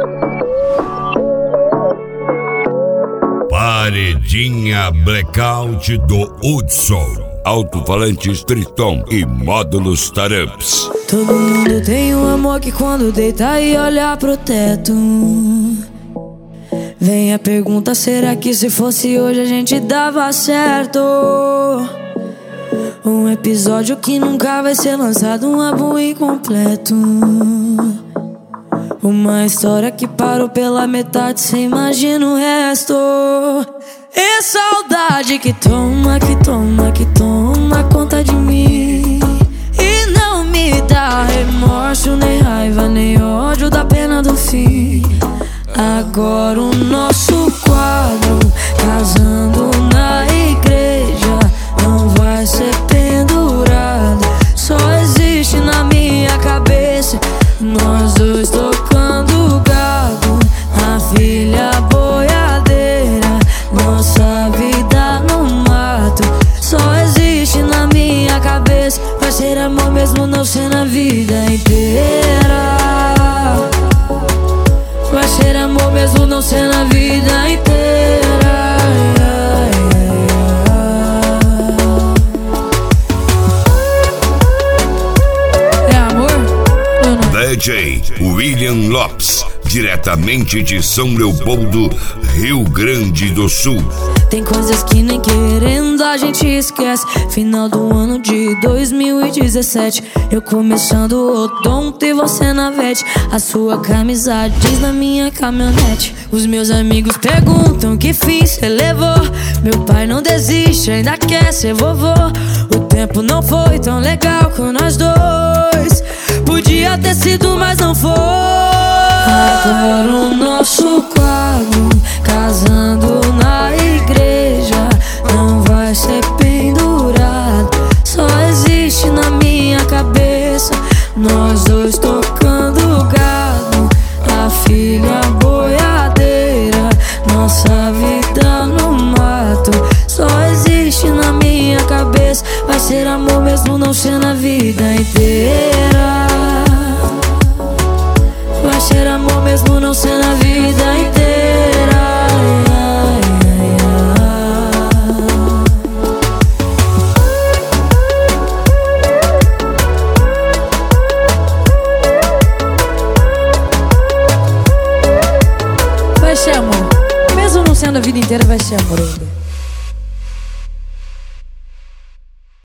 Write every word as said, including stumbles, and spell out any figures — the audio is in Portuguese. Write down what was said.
Paredinha Blackout do Hudson. Alto-falantes Triton e módulos Taramps. Todo mundo tem um amor que quando deita e olha pro teto. Vem a pergunta, será que se fosse hoje a gente dava certo? Um episódio que nunca vai ser lançado, um álbum incompleto. Uma história que parou pela metade, cê imagina o resto. E saudade que toma, que toma, que toma conta de mim. E não me dá remorso, nem raiva, nem ódio da pena do fim. Agora o nosso quadro, casando na igreja, não vai ser pendurado. Só existe na minha cabeça, nós dois tocando gado, a filha boiadeira, nossa vida no mato. Só existe na minha cabeça, vai ser amor mesmo não ser na vida inteira. Vai ser amor mesmo não ser na vida inteira. É amor ou não? D J William Lopes, diretamente de São Leopoldo, Rio Grande do Sul. Tem coisas que nem querendo a gente esquece. Final do ano de dois mil e dezessete, eu começando o odonto e você na vete. A sua camisa jeans na minha caminhonete. Os meus amigos perguntam que fim cê levou. Meu pai não desiste, ainda quer ser vovô. O tempo não foi tão legal com nós dois. Podia ter sido, mas não foi. Agora o nosso quadro, casando na igreja, não vai ser pendurado. Só existe na minha cabeça, nós dois tocando gado, a filha boiadeira, nossa vida no mato. Só existe na minha cabeça, vai ser amor mesmo não ser na vida inteira. Vai ser amor mesmo não ser na vida inteira. Vai ser amor mesmo não sendo a vida inteira, vai ser amor ainda.